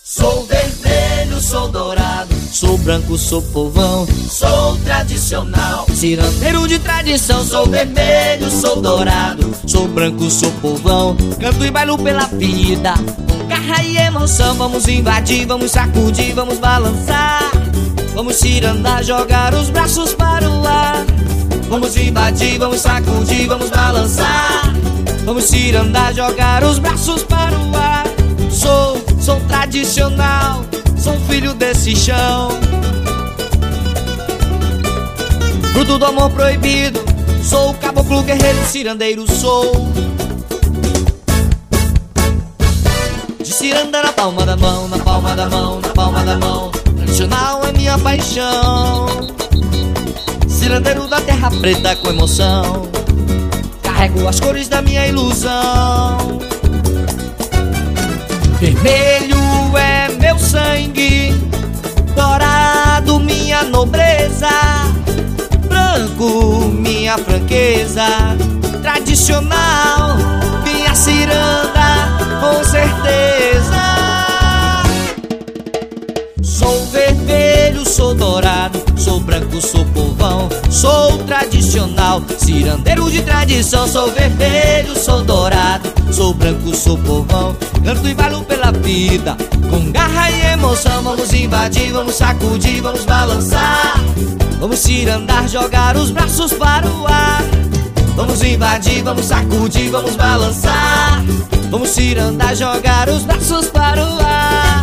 Sou vermelho, sou dourado, Sou branco, sou povão, sou tradicional. cirandeiro de tradição. Sou vermelho, sou dourado, Sou branco, sou povão, canto e bailo pela vida. Com garra e emoção, vamos invadir, vamos sacudir, vamos balançar. Vamos cirandar, jogar os braços para o ar. Vamos invadir, vamos sacudir, vamos balançar. Vamos cirandar, jogar os braços para o ar. Sou tradicional, sou filho desse chão, fruto do amor proibido. Sou caboclo, guerreiro, cirandeiro, sou de ciranda na palma da mão, na palma da mão, na palma da mão. Tradicional é minha paixão, cirandeiro da terra preta com emoção. Carrego as cores da minha ilusão. Vermelho é meu sangue, dourado minha nobreza, branco minha franqueza, tradicional minha ciranda, com certeza. Sou vermelho, sou dourado, sou branco, sou povão, sou tradicional, cirandeiro de tradição. Sou vermelho, sou dourado, sou branco, sou povão, canto e bailo pela vida. Com garra e emoção, vamos invadir, vamos sacudir, vamos balançar. Vamos cirandar, jogar os braços para o ar. Vamos invadir, vamos sacudir, vamos balançar. Vamos cirandar, jogar os braços para o ar.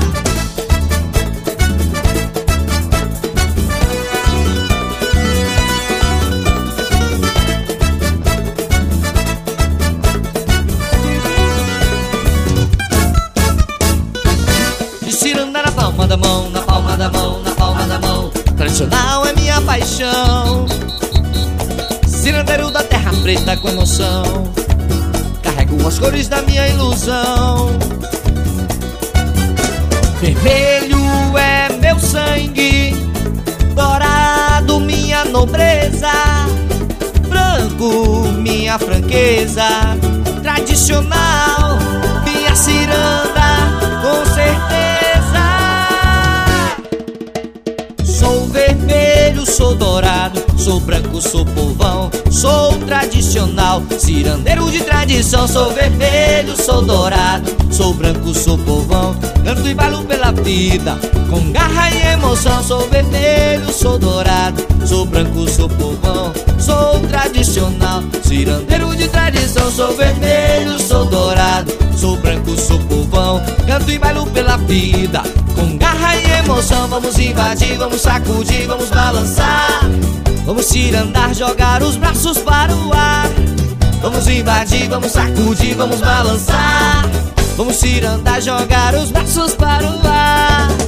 Ciranda na palma da mão, na palma da mão, na palma da mão. Tradicional é minha paixão, cirandeiro da terra preta com emoção. Carrego as cores da minha ilusão. Vermelho é meu sangue, dourado minha nobreza, branco minha franqueza, tradicional minha ciranda, com certeza. Sou vermelho, sou dourado, sou branco, sou povão, sou tradicional, cirandeiro de tradição. Sou vermelho, sou dourado, sou branco, sou povão, canto e bailo pela vida. Com garra e emoção. Sou vermelho, sou dourado, sou branco, sou povão, sou tradicional, cirandeiro de tradição. Sou vermelho, sou dourado, sou branco, sou povão, canto e bailo pela vida. Com garra e emoção, vamos invadir, vamos sacudir, vamos balançar. Vamos cirandar, jogar os braços para o ar. Vamos invadir, vamos sacudir, vamos balançar. Vamos cirandar, jogar os braços para o ar.